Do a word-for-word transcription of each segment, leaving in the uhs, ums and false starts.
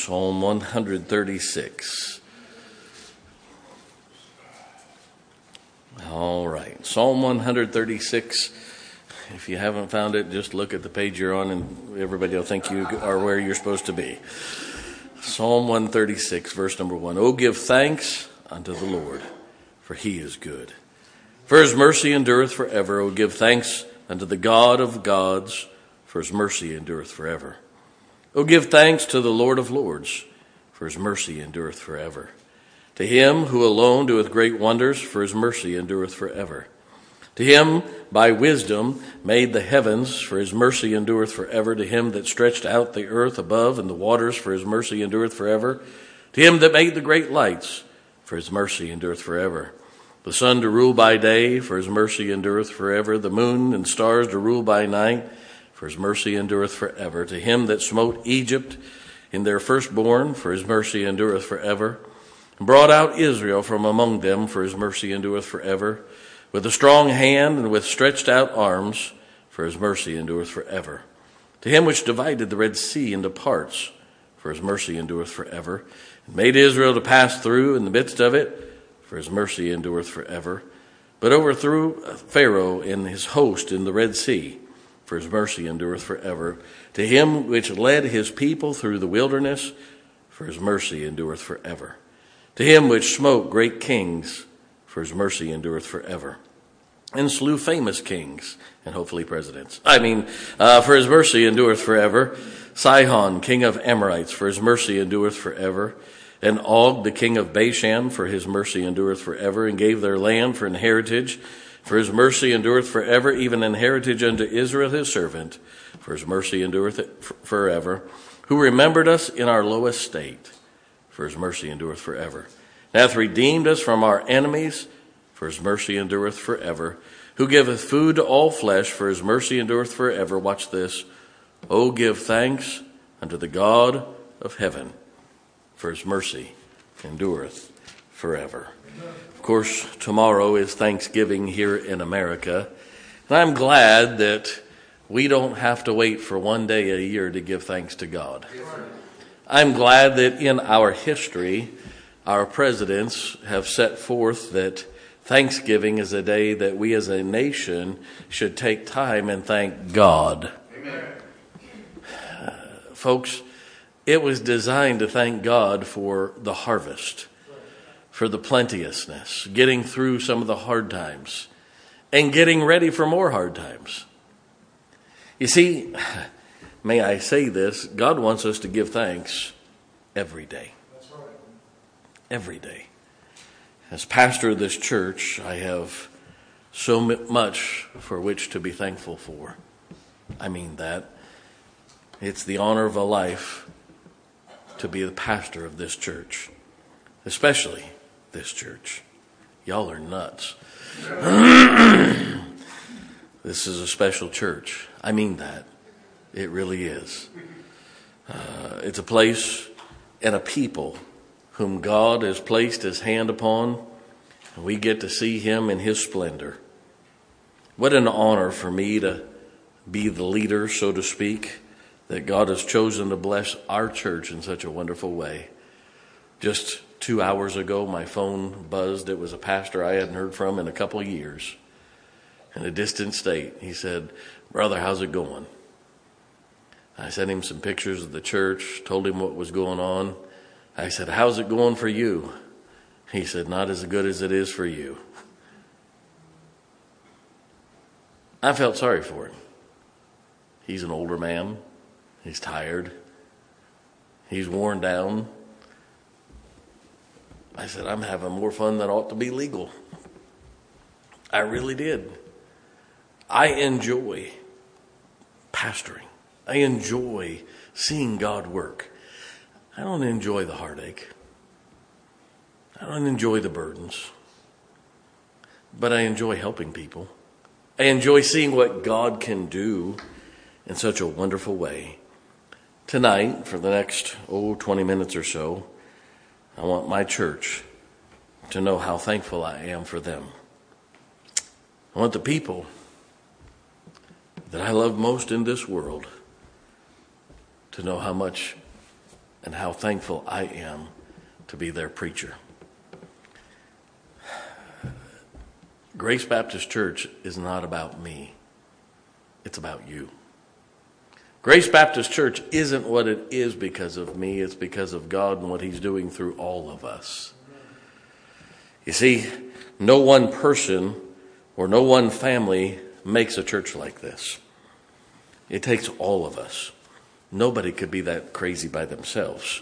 Psalm one thirty-six. All right, Psalm one thirty-six. If you haven't found it, just look at the page you're on and everybody will think you are where you're supposed to be. Psalm one thirty-six, verse number one. Oh, give thanks unto the Lord, for he is good. For his mercy endureth forever. Oh, give thanks unto the God of gods, for his mercy endureth forever. Oh, give thanks to the Lord of lords, for his mercy endureth forever. To him who alone doeth great wonders, for his mercy endureth forever. To him by wisdom made the heavens, for his mercy endureth forever. To him that stretched out the earth above and the waters, for his mercy endureth forever. To him that made the great lights, for his mercy endureth forever. The sun to rule by day, for his mercy endureth forever. The moon and stars to rule by night, for his mercy endureth forever. To him that smote Egypt in their firstborn, for his mercy endureth forever. And brought out Israel from among them, for his mercy endureth forever. With a strong hand and with stretched out arms, for his mercy endureth forever. To him which divided the Red Sea into parts, for his mercy endureth forever. And made Israel to pass through in the midst of it, for his mercy endureth forever. But overthrew Pharaoh and his host in the Red Sea, for his mercy endureth forever. To him which led his people through the wilderness, for his mercy endureth forever. To him which smote great kings, for his mercy endureth forever. And slew famous kings, and hopefully presidents. I mean, uh, for his mercy endureth forever. Sihon, king of Amorites, for his mercy endureth forever. And Og, the king of Bashan, for his mercy endureth forever. And gave their land for an heritage, for his mercy endureth forever. Even an heritage unto Israel his servant, for his mercy endureth forever. Who remembered us in our low estate, for his mercy endureth forever. And hath redeemed us from our enemies, for his mercy endureth forever. Who giveth food to all flesh, for his mercy endureth forever. Watch this. Oh, give thanks unto the God of heaven, for his mercy endureth forever. Of course, tomorrow is Thanksgiving here in America. And I'm glad that we don't have to wait for one day a year to give thanks to God. I'm glad that in our history, our presidents have set forth that Thanksgiving is a day that we as a nation should take time and thank God. Amen. Uh, folks, it was designed to thank God for the harvest, for the plenteousness, getting through some of the hard times, and getting ready for more hard times. You see, may I say this, God wants us to give thanks every day. That's right. Every day. As pastor of this church, I have so much for which to be thankful for. I mean that. It's the honor of a life to be the pastor of this church, especially this church. Y'all are nuts. This is a special church. I mean that. It really is. Uh, it's a place and a people whom God has placed his hand upon, and we get to see him in his splendor. What an honor for me to be the leader, so to speak, that God has chosen to bless our church in such a wonderful way. Just two hours ago, my phone buzzed. It was a pastor I hadn't heard from in a couple of years in a distant state. He said, "Brother, how's it going?" I sent him some pictures of the church, told him what was going on. I said, "How's it going for you?" He said, "Not as good as it is for you." I felt sorry for him. He's an older man. He's tired. He's worn down. I said, "I'm having more fun than ought to be legal." I really did. I enjoy pastoring. I enjoy seeing God work. I don't enjoy the heartache. I don't enjoy the burdens. But I enjoy helping people. I enjoy seeing what God can do in such a wonderful way. Tonight, for the next, oh, twenty minutes or so, I want my church to know how thankful I am for them. I want the people that I love most in this world to know how much and how thankful I am to be their preacher. Grace Baptist Church is not about me. It's about you. Grace Baptist Church isn't what it is because of me. It's because of God and what he's doing through all of us. You see, no one person or no one family makes a church like this. It takes all of us. Nobody could be that crazy by themselves.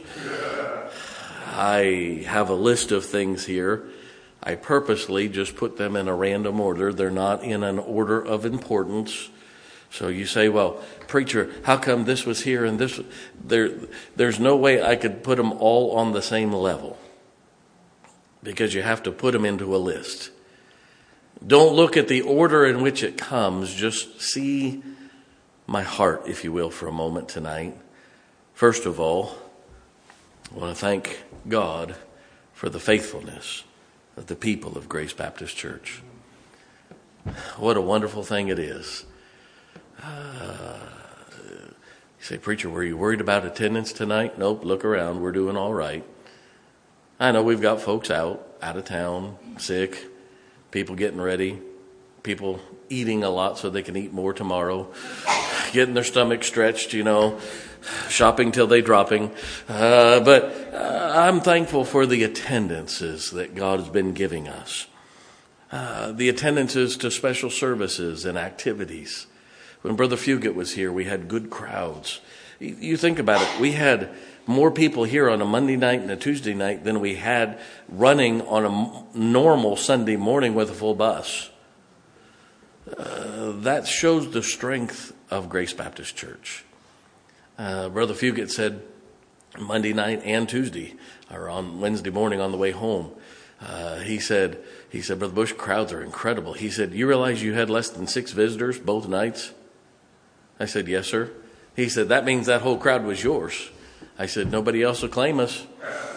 I have a list of things here. I purposely just put them in a random order. They're not in an order of importance. So you say, well, preacher, how come this was here and this? There, there's no way I could put them all on the same level, because you have to put them into a list. Don't look at the order in which it comes. Just see my heart, if you will, for a moment tonight. First of all, I want to thank God for the faithfulness of the people of Grace Baptist Church. What a wonderful thing it is. Uh, you say, preacher, were you worried about attendance tonight? Nope, look around. We're doing all right. I know we've got folks out, out of town, sick, people getting ready, people eating a lot so they can eat more tomorrow, getting their stomach stretched, you know, shopping till they dropping. Uh, but uh, I'm thankful for the attendances that God has been giving us. Uh, the attendances to special services and activities. When Brother Fugit was here, we had good crowds. You, you think about it. We had more people here on a Monday night and a Tuesday night than we had running on a normal Sunday morning with a full bus. Uh, that shows the strength of Grace Baptist Church. Uh, Brother Fugit said Monday night and Tuesday, or on Wednesday morning on the way home, uh, he said, he said, Brother Bush, crowds are incredible. He said, you realize you had less than six visitors both nights? I said, yes, sir. He said, that means that whole crowd was yours. I said, nobody else will claim us.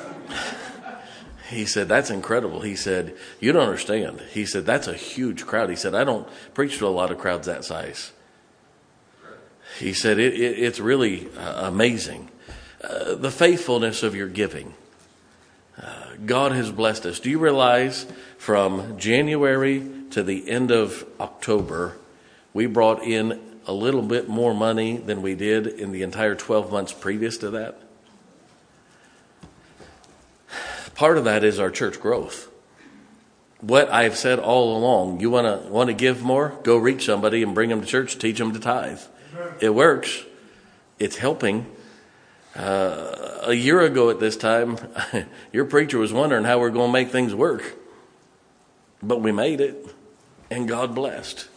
He said, that's incredible. He said, you don't understand. He said, that's a huge crowd. He said, I don't preach to a lot of crowds that size. He said, it, it, it's really uh, amazing. Uh, the faithfulness of your giving. Uh, God has blessed us. Do you realize from January to the end of October, we brought in a little bit more money than we did in the entire twelve months previous to that? Part of that is our church growth. What I've said all along, you want to want to give more? Go reach somebody and bring them to church, teach them to tithe. It works. It's helping. Uh, a year ago at this time, your preacher was wondering how we're going to make things work. But we made it, and God blessed.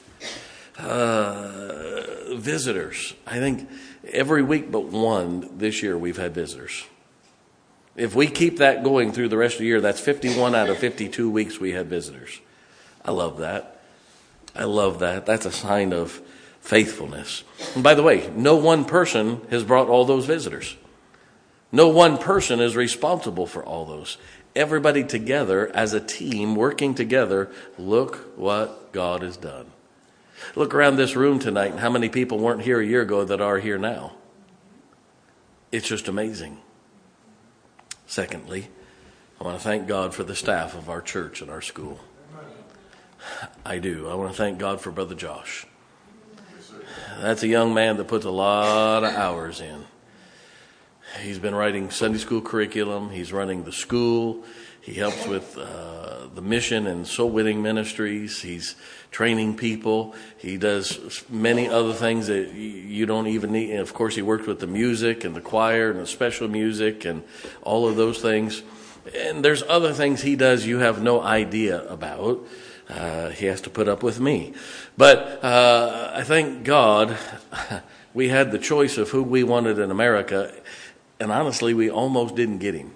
Uh, visitors. I think every week but one this year we've had visitors. If we keep that going through the rest of the year, that's fifty-one out of fifty-two weeks we had visitors. I love that. I love that. That's a sign of faithfulness. And by the way, no one person has brought all those visitors. No one person is responsible for all those. Everybody together as a team working together, look what God has done. Look around this room tonight and how many people weren't here a year ago that are here now. It's just amazing. Secondly, I want to thank God for the staff of our church and our school. I do. I want to thank God for Brother Josh. That's a young man that puts a lot of hours in. He's been writing Sunday school curriculum. He's running the school. He helps with uh, the mission and soul winning ministries. He's training people. He does many other things that you don't even need. And of course, he works with the music and the choir and the special music and all of those things. And there's other things he does you have no idea about. Uh, he has to put up with me. But uh, I thank God we had the choice of who we wanted in America. And honestly, we almost didn't get him.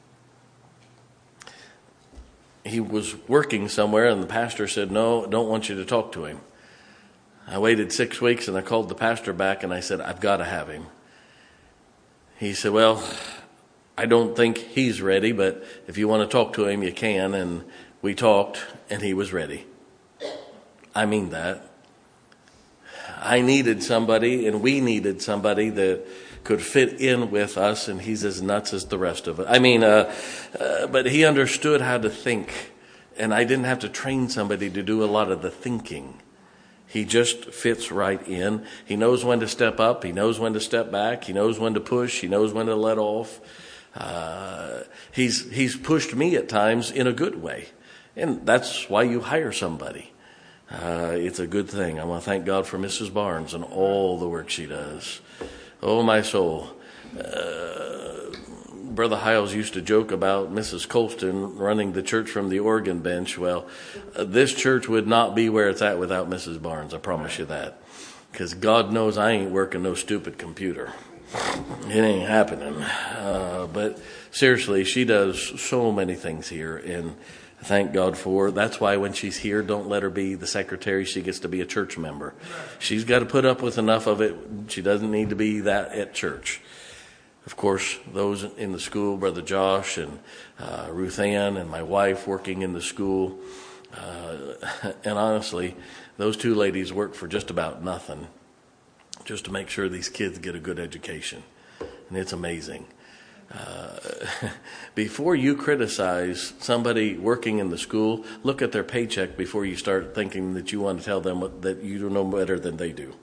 He was working somewhere and the pastor said, no, don't want you to talk to him. I waited six weeks and I called the pastor back and I said, I've got to have him. He said, well, I don't think he's ready, but if you want to talk to him, you can. And we talked and he was ready. I mean that. I needed somebody and we needed somebody that could fit in with us, and he's as nuts as the rest of it. I mean, uh, uh, but he understood how to think, and I didn't have to train somebody to do a lot of the thinking. He just fits right in. He knows when to step up. He knows when to step back. He knows when to push. He knows when to let off. Uh, he's he's pushed me at times in a good way. And that's why you hire somebody. Uh, it's a good thing. I want to thank God for Missus Barnes and all the work she does. Oh, my soul. Uh, Brother Hiles used to joke about Missus Colston running the church from the organ bench. Well, uh, this church would not be where it's at without Missus Barnes. I promise you that. Because God knows I ain't working no stupid computer. It ain't happening. Uh, but seriously, she does so many things here, and thank God for her. That's why when she's here, don't let her be the secretary. She gets to be a church member. She's got to put up with enough of it. She doesn't need to be that at church. Of course, those in the school, Brother Josh and uh, Ruth Ann and my wife working in the school. Uh, and honestly, those two ladies work for just about nothing, just to make sure these kids get a good education. And it's amazing. Uh, before you criticize somebody working in the school, look at their paycheck before you start thinking that you want to tell them what, that you don't know better than they do.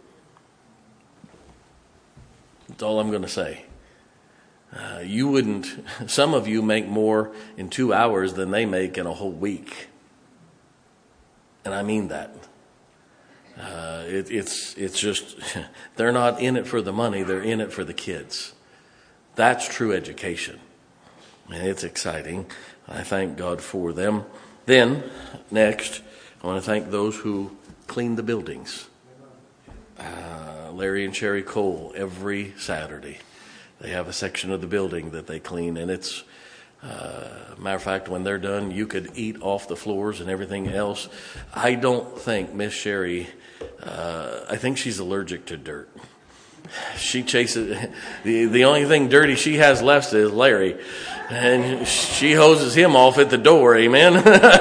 That's all I'm going to say. Uh, you wouldn't, some of you make more in two hours than they make in a whole week. And I mean that. Uh, it, it's, it's just, they're not in it for the money, they're in it for the kids. That's true education. And it's exciting. I thank God for them. Then, next, I want to thank those who clean the buildings. Uh, Larry and Sherry Cole, every Saturday, they have a section of the building that they clean. And it's, uh, matter of fact, when they're done, you could eat off the floors and everything else. I don't think Miss Sherry, uh, I think she's allergic to dirt. She chases, the, the only thing dirty she has left is Larry. And she hoses him off at the door, amen?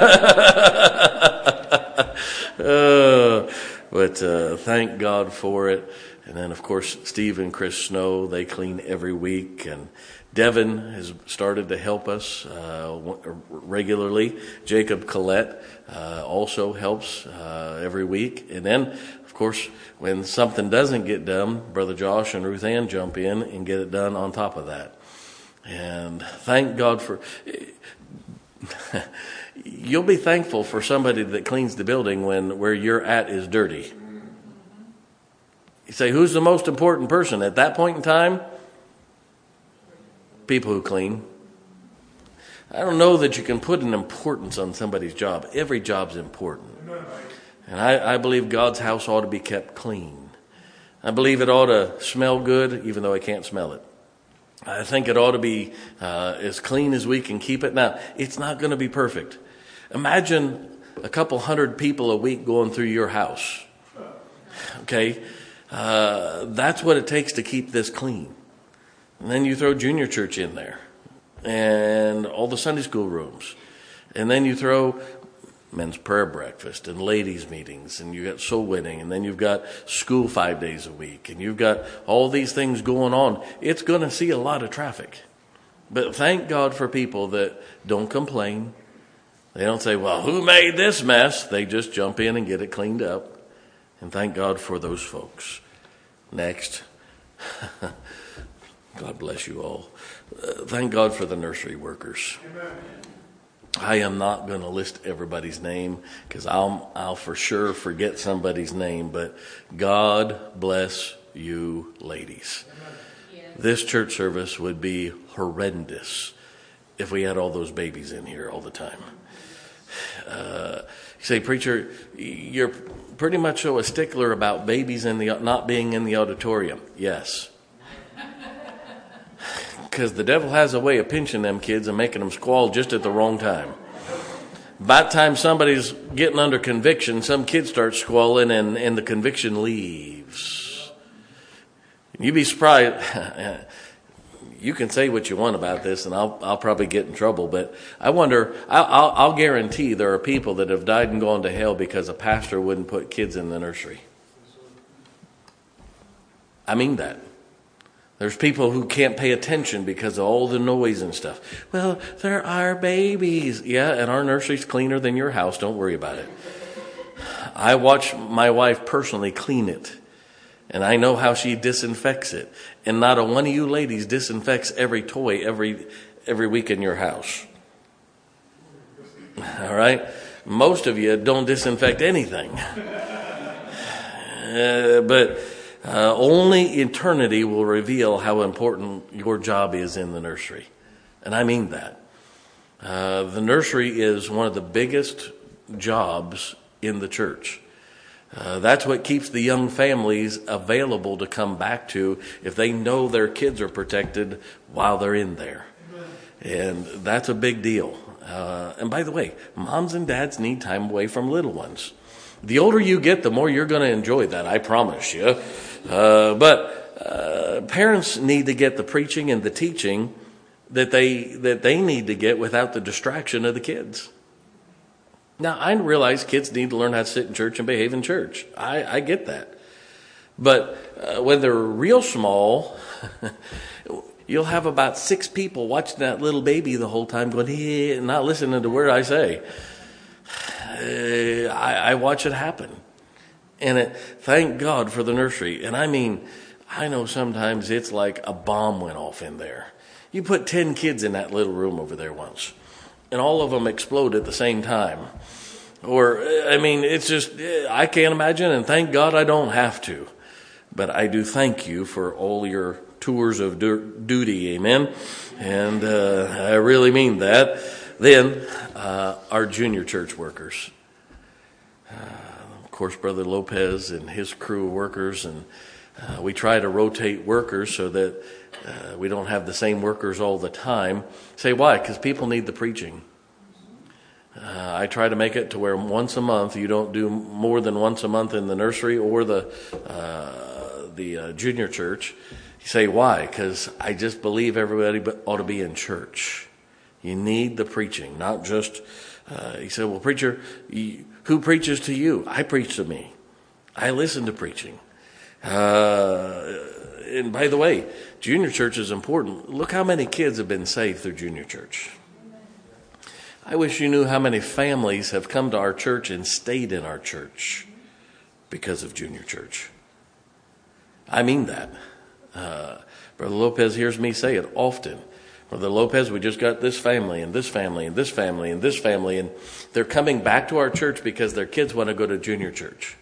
uh, but uh, thank God for it. And then, of course, Steve and Chris Snow, they clean every week. And Devin has started to help us uh, regularly. Jacob Collette uh, also helps uh, every week. And then, of course, when something doesn't get done, Brother Josh and Ruth Ann jump in and get it done on top of that. And thank God for... You'll be thankful for somebody that cleans the building when where you're at is dirty. You say, who's the most important person at that point in time? People who clean. I don't know that you can put an importance on somebody's job. Every job's important. And I, I believe God's house ought to be kept clean. I believe it ought to smell good, even though I can't smell it. I think it ought to be uh, as clean as we can keep it. Now, it's not going to be perfect. Imagine a couple hundred people a week going through your house. Okay? Uh, that's what it takes to keep this clean. And then you throw junior church in there and all the Sunday school rooms. And then you throw men's prayer breakfast and ladies meetings, and you got soul winning, and then you've got school five days a week, and you've got all these things going on. It's going to see a lot of traffic. But thank God for people that don't complain. They don't say, well, who made this mess? They just jump in and get it cleaned up. And thank God for those folks. Next. God bless you all. Uh, thank God for the nursery workers. Amen. I am not going to list everybody's name because I'll, I'll for sure forget somebody's name, but God bless you ladies. Yes. This church service would be horrendous if we had all those babies in here all the time. Uh, you say, preacher, you're pretty much so a stickler about babies in the not being in the auditorium. Yes. Because the devil has a way of pinching them kids and making them squall just at the wrong time. By the time somebody's getting under conviction, some kid starts squalling and, and the conviction leaves. You'd be surprised. You can say what you want about this, and I'll I'll probably get in trouble. But I wonder. I'll, I'll I'll guarantee there are people that have died and gone to hell because a pastor wouldn't put kids in the nursery. I mean that. There's people who can't pay attention because of all the noise and stuff. Well, they're our babies. Yeah, and our nursery's cleaner than your house. Don't worry about it. I watch my wife personally clean it, and I know how she disinfects it. And not a one of you ladies disinfects every toy every every week in your house. All right? Most of you don't disinfect anything. Uh, but... Uh, only eternity will reveal how important your job is in the nursery. And I mean that. Uh, the nursery is one of the biggest jobs in the church. Uh, that's what keeps the young families available to come back to if they know their kids are protected while they're in there. And that's a big deal. Uh, and by the way, moms and dads need time away from little ones. The older you get, the more you're going to enjoy that, I promise you. Uh, but uh, parents need to get the preaching and the teaching that they that they need to get without the distraction of the kids. Now, I realize kids need to learn how to sit in church and behave in church. I, I get that. But uh, when they're real small, you'll have about six people watching that little baby the whole time going, hey, not listening to what I say. Uh, I, I watch it happen. And it, thank God for the nursery. And I mean, I know sometimes it's like a bomb went off in there. You put ten kids in that little room over there once, and all of them explode at the same time. Or, I mean, it's just, I can't imagine, and thank God I don't have to. But I do thank you for all your tours of du- duty, amen? And uh, I really mean that. Then, uh, our junior church workers. Uh, of course, Brother Lopez and his crew of workers, and uh, we try to rotate workers so that uh, we don't have the same workers all the time. Say why? Because people need the preaching. Uh, I try to make it to where once a month, you don't do more than once a month in the nursery or the uh, the uh, junior church. You say why? Because I just believe everybody ought to be in church. You need the preaching, not just, uh, he said, well, preacher, you, who preaches to you? I preach to me. I listen to preaching. Uh, and by the way, junior church is important. Look how many kids have been saved through junior church. I wish you knew how many families have come to our church and stayed in our church because of junior church. I mean that. Uh, Brother Lopez hears me say it often. Brother Lopez, we just got this family and this family and this family and this family, and they're coming back to our church because their kids want to go to junior church.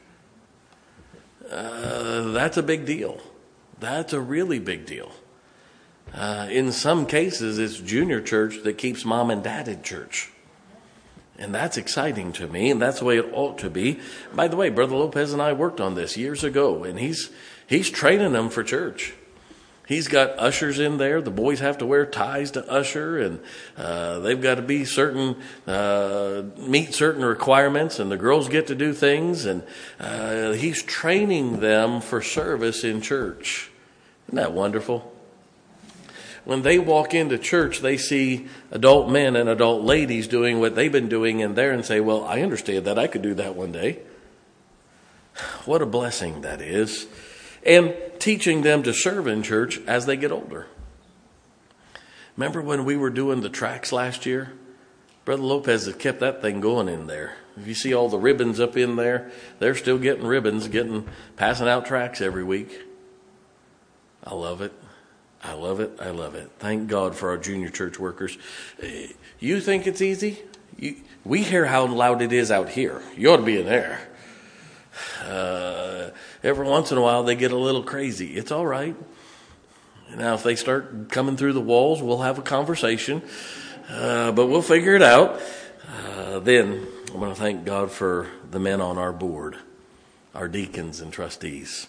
Uh, that's a big deal. That's a really big deal. Uh, in some cases, it's junior church that keeps mom and dad in church. And that's exciting to me, and that's the way it ought to be. By the way, Brother Lopez and I worked on this years ago, and he's he's training them for church. He's got ushers in there. The boys have to wear ties to usher, and uh, they've got to be certain, uh, meet certain requirements, and the girls get to do things. And uh, he's training them for service in church. Isn't that wonderful? When they walk into church, they see adult men and adult ladies doing what they've been doing in there and say, well, I understand that. I could do that one day. What a blessing that is. And teaching them to serve in church as they get older. Remember when we were doing the tracks last year? Brother Lopez has kept that thing going in there. If you see all the ribbons up in there, they're still getting ribbons, getting passing out tracks every week. I love it. I love it. I love it. Thank God for our junior church workers. You think it's easy? You, we hear how loud it is out here. You ought to be in there. Uh, every once in a while they get a little crazy. It's all right. Now, if they start coming through the walls, we'll have a conversation. Uh, but we'll figure it out. Uh, then I want to thank God for the men on our board, our deacons and trustees.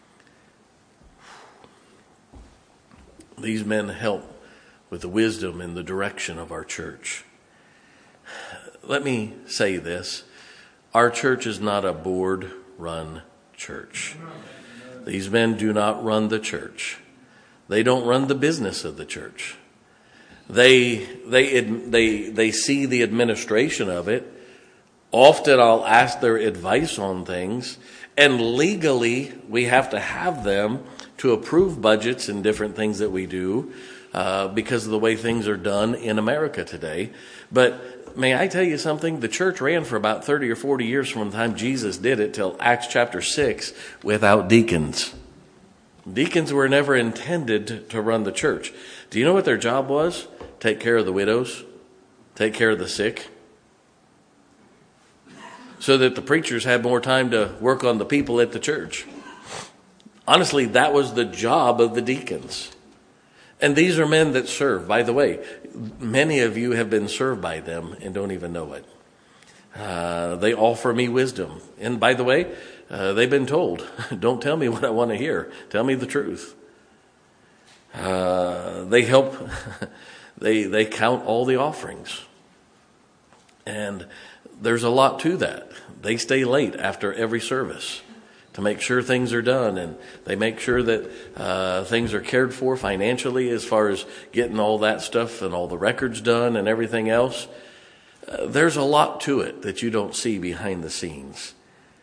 These men help with the wisdom and the direction of our church. Let me say this. Our church is not a board-run church. These men do not run the church. They don't run the business of the church. They they they they see the administration of it. Often I'll ask their advice on things, and legally we have to have them to approve budgets and different things that we do uh, because of the way things are done in America today. But may I tell you something? The church ran for about thirty or forty years from the time Jesus did it till Acts chapter six without deacons. Deacons were never intended to run the church. Do you know what their job was? Take care of the widows, take care of the sick, so that the preachers had more time to work on the people at the church. Honestly, that was the job of the deacons. And these are men that serve. By the way, many of you have been served by them and don't even know it. Uh, they offer me wisdom. And by the way, uh, they've been told, don't tell me what I want to hear. Tell me the truth. Uh, they help, they, they count all the offerings. And there's a lot to that. They stay late after every service to make sure things are done, and they make sure that uh, things are cared for financially as far as getting all that stuff and all the records done and everything else. Uh, there's a lot to it that you don't see behind the scenes.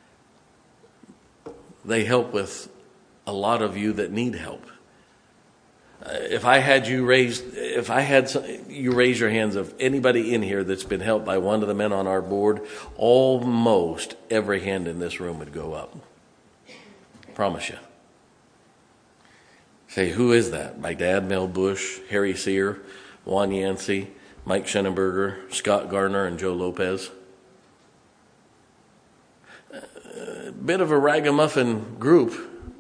They help with a lot of you that need help. Uh, if I had you raise, if I had some, you raise your hands of anybody in here that's been helped by one of the men on our board, almost every hand in this room would go up. Promise you. Say, who is that? My dad, Mel Bush, Harry Sear, Juan Yancey, Mike Schenenberger, Scott Gardner, and Joe Lopez. A bit of a ragamuffin group.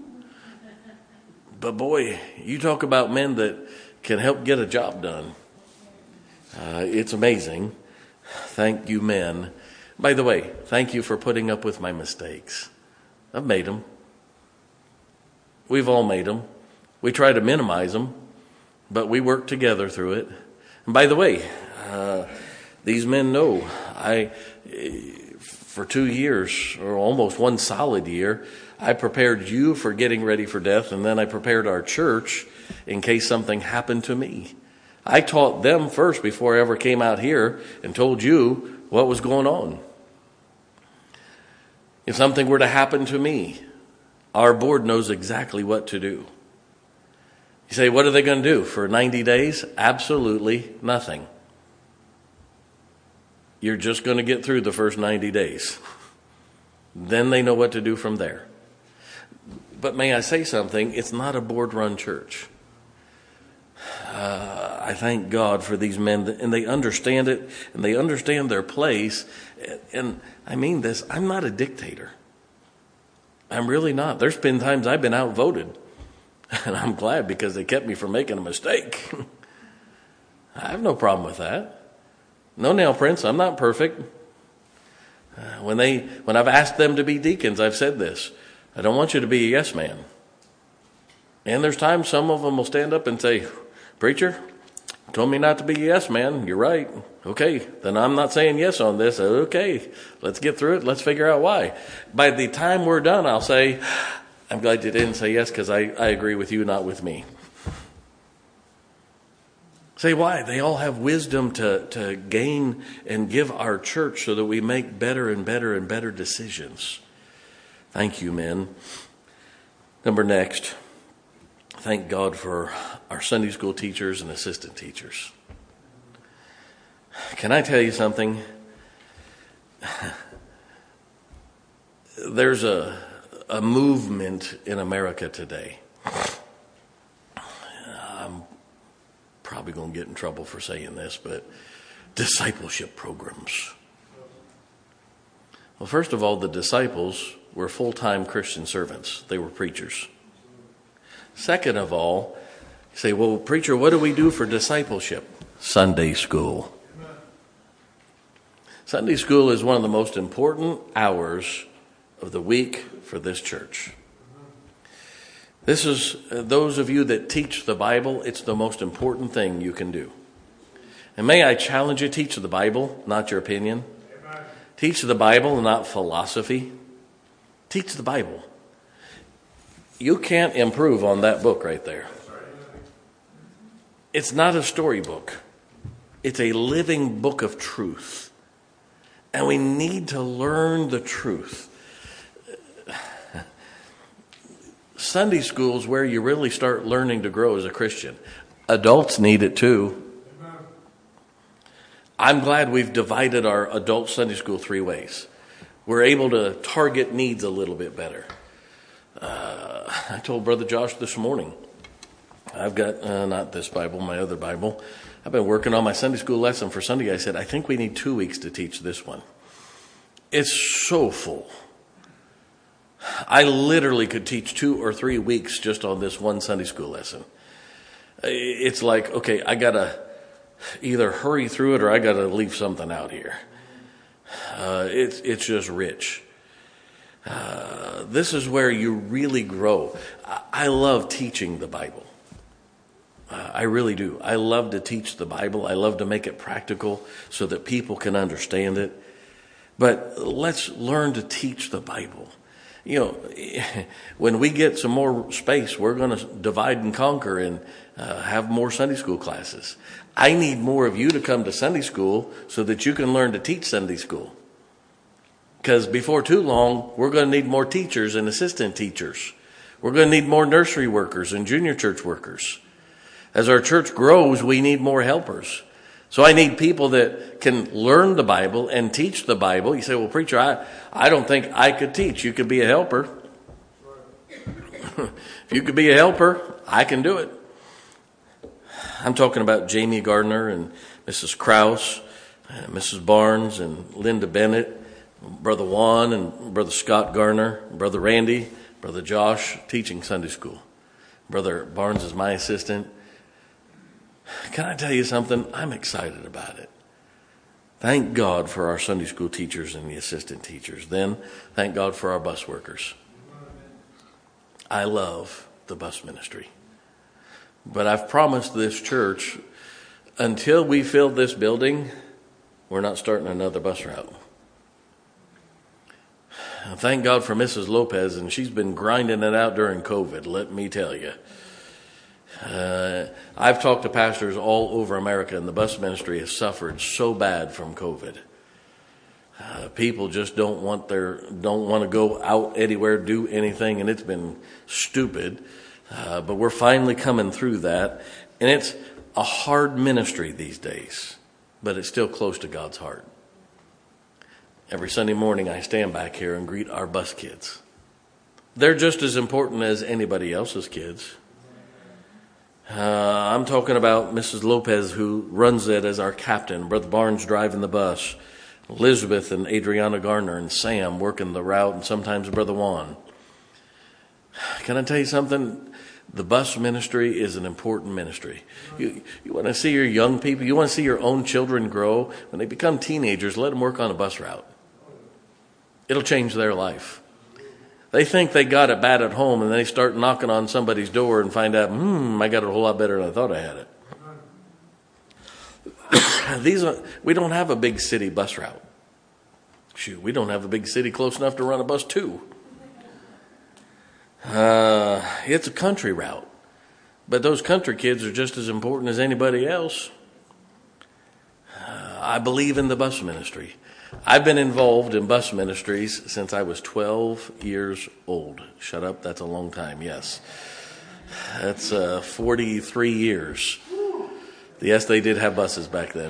But boy, you talk about men that can help get a job done. Uh, it's amazing. Thank you, men. By the way, thank you for putting up with my mistakes. I've made them. We've all made them. We try to minimize them, but we work together through it. And by the way, uh, these men know I, for two years or almost one solid year, I prepared you for getting ready for death, and then I prepared our church in case something happened to me. I taught them first before I ever came out here and told you what was going on. If something were to happen to me, our board knows exactly what to do. You say, what are they going to do for ninety days? Absolutely nothing. You're just going to get through the first ninety days. Then they know what to do from there. But may I say something? It's not a board-run church. Uh, I thank God for these men, and they understand it, and they understand their place. And I mean this, I'm not a dictator. I'm really not. There's been times I've been outvoted, and I'm glad because they kept me from making a mistake. I have no problem with that. No nail prints. I'm not perfect. Uh, when they, when I've asked them to be deacons, I've said this. I don't want you to be a yes man. And there's times some of them will stand up and say, preacher, told me not to be a yes man. You're right. Okay, then I'm not saying yes on this. Okay, let's get through it. Let's figure out why. By the time we're done, I'll say, I'm glad you didn't say yes because I, I agree with you, not with me. Say why? They all have wisdom to, to gain and give our church so that we make better and better and better decisions. Thank you, men. Number next, thank God for our Sunday school teachers and assistant teachers. Can I tell you something? There's a, a movement in America today. I'm probably going to get in trouble for saying this, but discipleship programs. Well, first of all, the disciples were full-time Christian servants. They were preachers. Second of all, you say, well, preacher, what do we do for discipleship? Sunday school. Sunday school is one of the most important hours of the week for this church. This is, uh, those of you that teach the Bible, it's the most important thing you can do. And may I challenge you, teach the Bible, not your opinion. Amen. Teach the Bible, not philosophy. Teach the Bible. You can't improve on that book right there. It's not a storybook. It's a living book of truth. And we need to learn the truth. Sunday school is where you really start learning to grow as a Christian. Adults need it too. I'm glad we've divided our adult Sunday school three ways. We're able to target needs a little bit better. Uh, I told Brother Josh this morning, I've got, uh, not this Bible, my other Bible. I've been working on my Sunday school lesson for Sunday. I said, I think we need two weeks to teach this one. It's so full. I literally could teach two or three weeks just on this one Sunday school lesson. It's like, okay, I got to either hurry through it or I got to leave something out here. Uh, it's it's just rich. Uh, this is where you really grow. I, I love teaching the Bible. Uh, I really do. I love to teach the Bible. I love to make it practical so that people can understand it. But let's learn to teach the Bible. You know, when we get some more space, we're going to divide and conquer and uh, have more Sunday school classes. I need more of you to come to Sunday school so that you can learn to teach Sunday school. Because before too long, we're going to need more teachers and assistant teachers. We're going to need more nursery workers and junior church workers. As our church grows, we need more helpers. So I need people that can learn the Bible and teach the Bible. You say, well, preacher, I, I don't think I could teach. You could be a helper. If you could be a helper, I can do it. I'm talking about Jamie Gardner and Missus Krause, uh, Missus Barnes and Linda Bennett, Brother Juan and Brother Scott Garner, Brother Randy, Brother Josh teaching Sunday school. Brother Barnes is my assistant. Can I tell you something? I'm excited about it. Thank God for our Sunday school teachers and the assistant teachers. Then, thank God for our bus workers. I love the bus ministry. But I've promised this church, until we fill this building, we're not starting another bus route. Thank God for Missus Lopez, and she's been grinding it out during COVID, let me tell you. Uh, I've talked to pastors all over America, and the bus ministry has suffered so bad from COVID. Uh, people just don't want their don't want to go out anywhere, do anything, and it's been stupid. Uh, but we're finally coming through that, and it's a hard ministry these days, but it's still close to God's heart. Every Sunday morning, I stand back here and greet our bus kids. They're just as important as anybody else's kids. Uh, I'm talking about Missus Lopez, who runs it as our captain, Brother Barnes driving the bus, Elizabeth and Adriana Garner and Sam working the route, and sometimes Brother Juan. Can I tell you something? The bus ministry is an important ministry. You, you want to see your young people, you want to see your own children grow. When they become teenagers, let them work on a bus route. It'll change their life. They think they got it bad at home, and they start knocking on somebody's door and find out, hmm, I got it a whole lot better than I thought I had it. These are, we don't have a big city bus route. Shoot, we don't have a big city close enough to run a bus to. Uh, it's a country route. But those country kids are just as important as anybody else. Uh, I believe in the bus ministry. I've been involved in bus ministries since I was twelve years old. Shut up, that's a long time, yes. That's uh, forty-three years. Yes, they did have buses back then.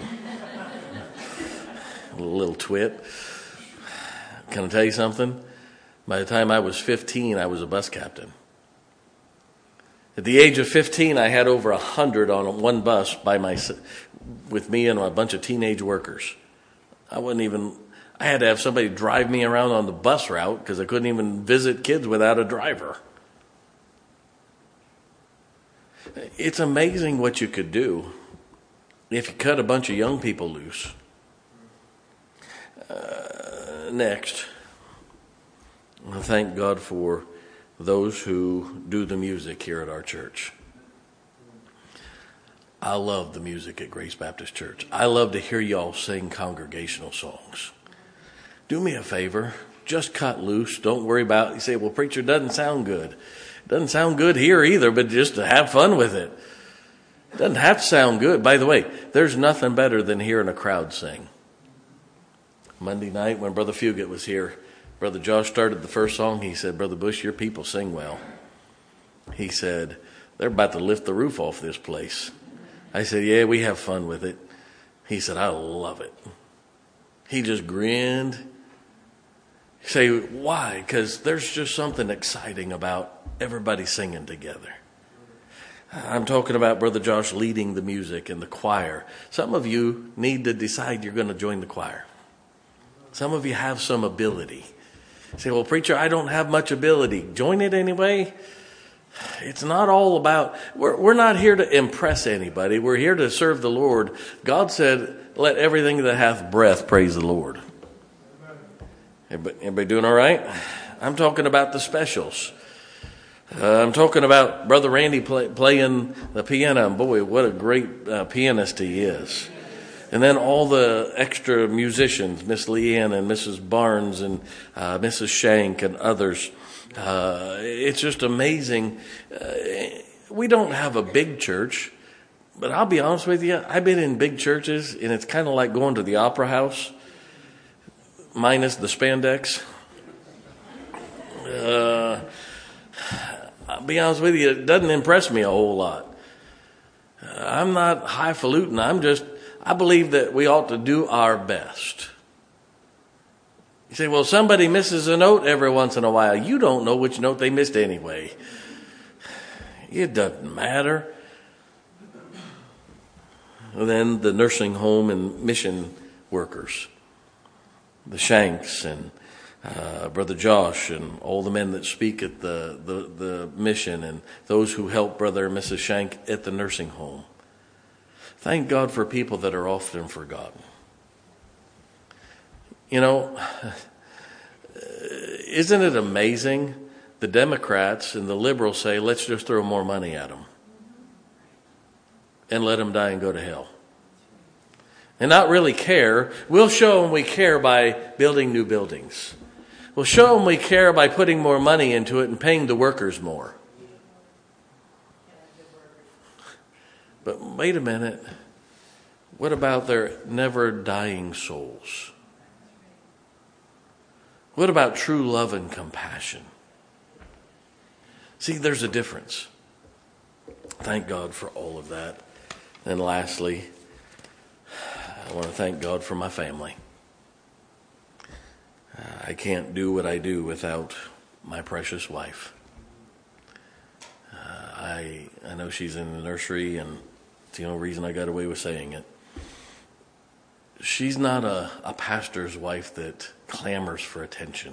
A little twit. Can I tell you something? By the time I was fifteen, I was a bus captain. At the age of fifteen, I had over one hundred on one bus by my, with me and a bunch of teenage workers. I wouldn't even, I had to have somebody drive me around on the bus route because I couldn't even visit kids without a driver. It's amazing what you could do if you cut a bunch of young people loose. Uh, next, I thank God for those who do the music here at our church. I love the music at Grace Baptist Church. I love to hear y'all sing congregational songs. Do me a favor, just cut loose. Don't worry about it. You say, well, preacher, doesn't sound good. It doesn't sound good here either, but just to have fun with it. It doesn't have to sound good. By the way, there's nothing better than hearing a crowd sing. Monday night when Brother Fugit was here, Brother Josh started the first song. He said, Brother Bush, your people sing well. He said, they're about to lift the roof off this place. I said, yeah, we have fun with it. He said, I love it. He just grinned. You say, why? Because there's just something exciting about everybody singing together. I'm talking about Brother Josh leading the music and the choir. Some of you need to decide you're going to join the choir. Some of you have some ability. You say, well, preacher, I don't have much ability. Join it anyway. It's not all about, we're, we're not here to impress anybody. We're here to serve the Lord. God said, let everything that hath breath praise the Lord. Everybody, everybody doing all right? I'm talking about the specials. Uh, I'm talking about Brother Randy play, playing the piano. And boy, what a great uh, pianist he is. And then all the extra musicians, Miss Leanne and Missus Barnes and uh, Missus Shank and others. Uh, it's just amazing. Uh, we don't have a big church, but I'll be honest with you. I've been in big churches, and it's kind of like going to the opera house, minus the spandex. Uh, I'll be honest with you, it doesn't impress me a whole lot. Uh, I'm not highfalutin. I'm just, I believe that we ought to do our best. You say, well, somebody misses a note every once in a while. You don't know which note they missed anyway. It doesn't matter. And then the nursing home and mission workers, the Shanks and uh, Brother Josh and all the men that speak at the, the, the mission and those who help Brother and Missus Shank at the nursing home. Thank God for people that are often forgotten. You know, isn't it amazing? The Democrats and the liberals say, let's just throw more money at them and let them die and go to hell. And not really care. We'll show them we care by building new buildings. We'll show them we care by putting more money into it and paying the workers more. But wait a minute. What about their never dying souls? What about true love and compassion? See, there's a difference. Thank God for all of that. And lastly, I want to thank God for my family. Uh, I can't do what I do without my precious wife. Uh, I I know she's in the nursery, and it's the only reason I got away with saying it. She's not a, a pastor's wife that clamors for attention.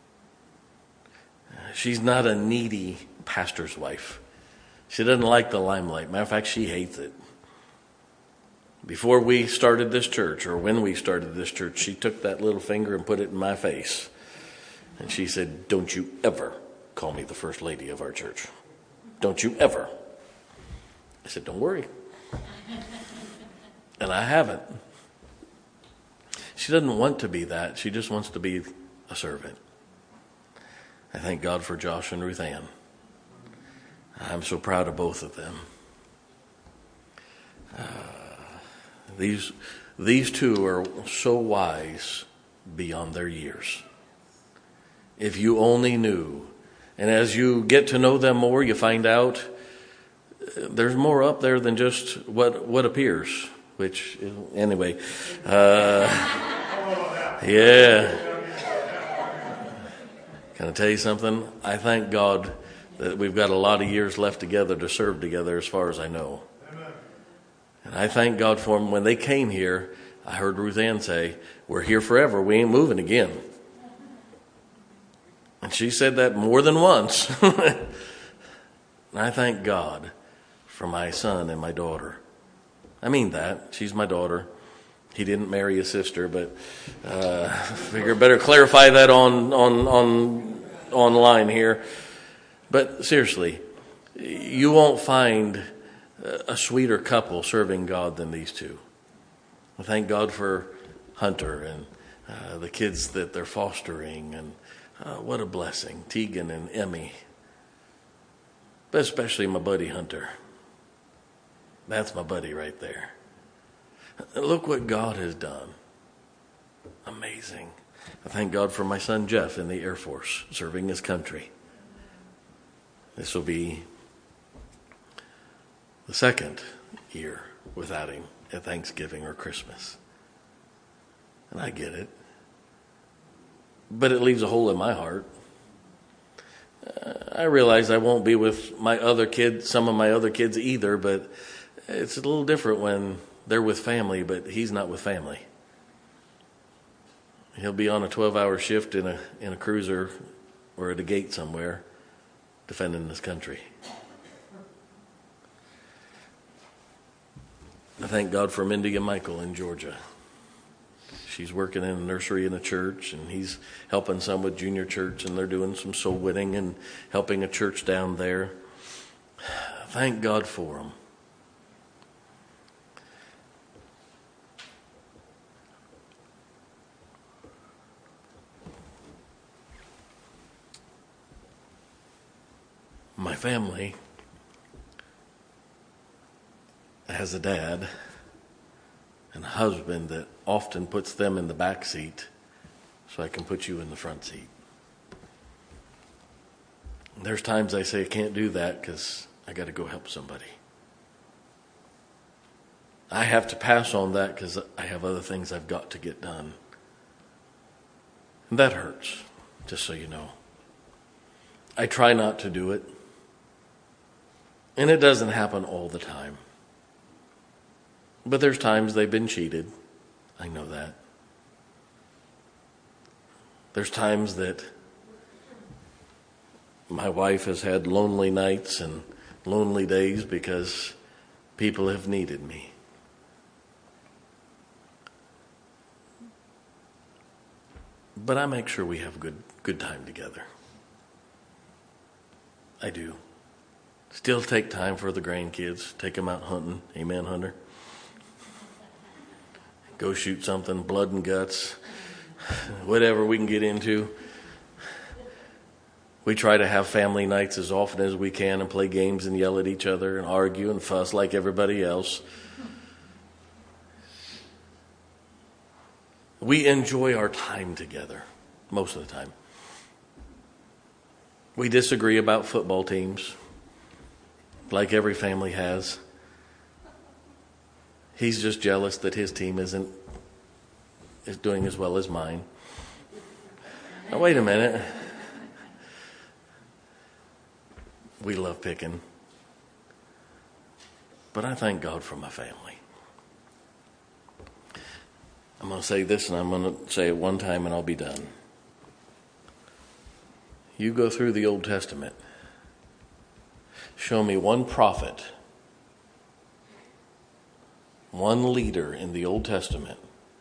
She's not a needy pastor's wife. She doesn't like the limelight. Matter of fact, she hates it. Before we started this church, or when we started this church, she took that little finger and put it in my face. And she said, don't you ever call me the first lady of our church. Don't you ever. I said, don't worry. And I haven't. She doesn't want to be that. She just wants to be a servant. I thank God for Josh and Ruth Ann. I'm so proud of both of them. Uh, these, these two are so wise beyond their years. If you only knew. And as you get to know them more, you find out there's more up there than just what, what appears. Which, anyway, uh, yeah. Can I tell you something? I thank God that we've got a lot of years left together to serve together as far as I know. And I thank God for them. When they came here, I heard Ruth Ann say, we're here forever. We ain't moving again. And she said that more than once. And I thank God for my son and my daughter. I mean that. She's my daughter. He didn't marry a sister, but uh, I figure better clarify that on, on, on online here. But seriously, you won't find a sweeter couple serving God than these two. I thank God for Hunter and uh, the kids that they're fostering, and uh, what a blessing, Tegan and Emmy. But especially my buddy Hunter. That's my buddy right there. Look what God has done. Amazing. I thank God for my son Jeff in the Air Force, serving his country. This will be the second year without him at Thanksgiving or Christmas. And I get it. But it leaves a hole in my heart. Uh, I realize I won't be with my other kids, some of my other kids either, but it's a little different when they're with family, but he's not with family. He'll be on a twelve-hour shift in a in a cruiser or at a gate somewhere defending this country. I thank God for Mindy and Michael in Georgia. She's working in a nursery in a church, and he's helping some with junior church, and they're doing some soul winning and helping a church down there. Thank God for them. My family has a dad and a husband that often puts them in the back seat so I can put you in the front seat. There's times I say I can't do that because I got to go help somebody. I have to pass on that because I have other things I've got to get done. And that hurts, just so you know. I try not to do it. And it doesn't happen all the time. But there's times they've been cheated. I know that. There's times that my wife has had lonely nights and lonely days because people have needed me. But I make sure we have good good time together. I do. Still take time for the grandkids. Take them out hunting. Amen, Hunter? Go shoot something, blood and guts, whatever we can get into. We try to have family nights as often as we can and play games and yell at each other and argue and fuss like everybody else. We enjoy our time together most of the time. We disagree about football teams, like every family has. He's just jealous that his team isn't is doing as well as mine. Now, wait a minute. We love picking. But I thank God for my family. I'm going to say this, and I'm going to say it one time, and I'll be done. You go through the Old Testament. Show me one prophet, one leader in the Old Testament,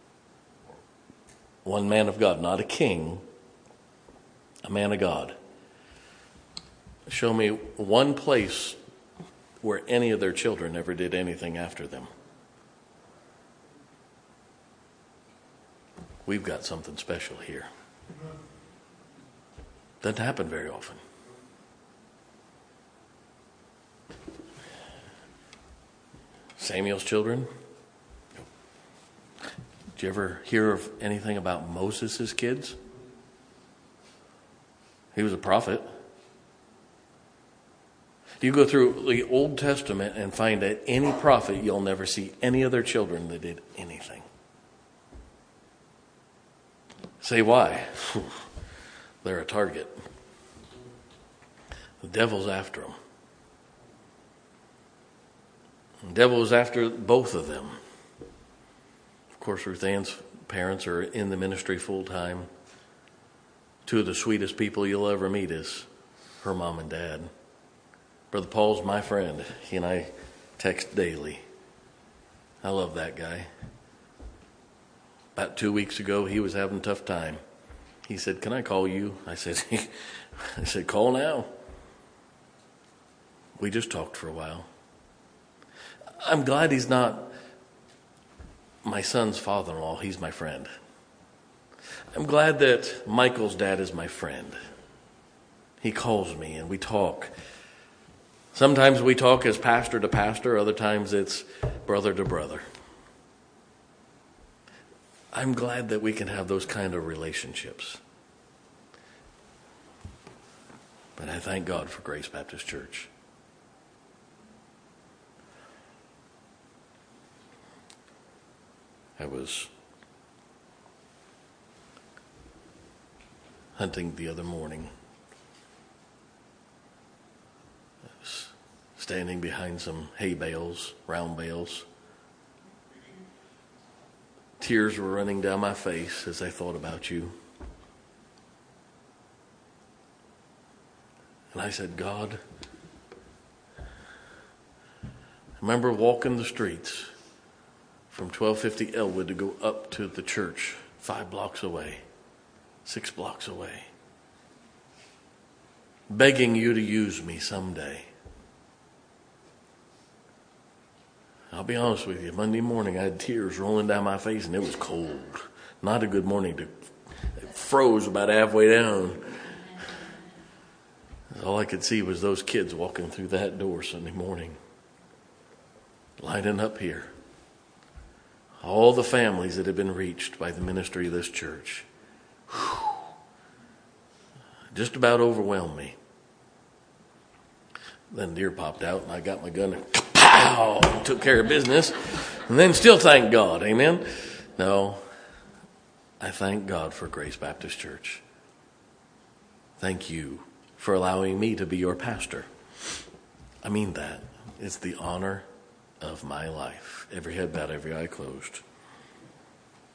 one man of God, not a king, a man of God. Show me one place where any of their children ever did anything after them. We've got something special here. Doesn't happen very often. Samuel's children. Did you ever hear of anything about Moses' kids? He was a prophet. You go through the Old Testament and find that any prophet, you'll never see any of their children that did anything. Say why? They're a target. The devil's after them. The devil was after both of them. Of course, Ruth Ann's parents are in the ministry full time. Two of the sweetest people you'll ever meet is her mom and dad. Brother Paul's my friend. He and I text daily. I love that guy. About two weeks ago, he was having a tough time. He said, "Can I call you?" I said, I said, "Call now." We just talked for a while. I'm glad he's not my son's father-in-law. He's my friend. I'm glad that Michael's dad is my friend. He calls me and we talk. Sometimes we talk as pastor to pastor. Other times it's brother to brother. I'm glad that we can have those kind of relationships. But I thank God for Grace Baptist Church. I was hunting the other morning. I was standing behind some hay bales, round bales. Tears were running down my face as I thought about you. And I said, God, I remember walking the streets from twelve fifty Elwood to go up to the church five blocks away, six blocks away, begging you to use me someday. I'll be honest with you, Monday morning I had tears rolling down my face and it was cold. Not a good morning. To, it froze about halfway down. All I could see was those kids walking through that door Sunday morning, lining up here. All the families that had been reached by the ministry of this church. Whew. Just about overwhelmed me. Then deer popped out and I got my gun and pow, and took care of business. And then still thank God. Amen? No, I thank God for Grace Baptist Church. Thank you for allowing me to be your pastor. I mean that. It's the honor of my life. Every head bowed, every eye closed.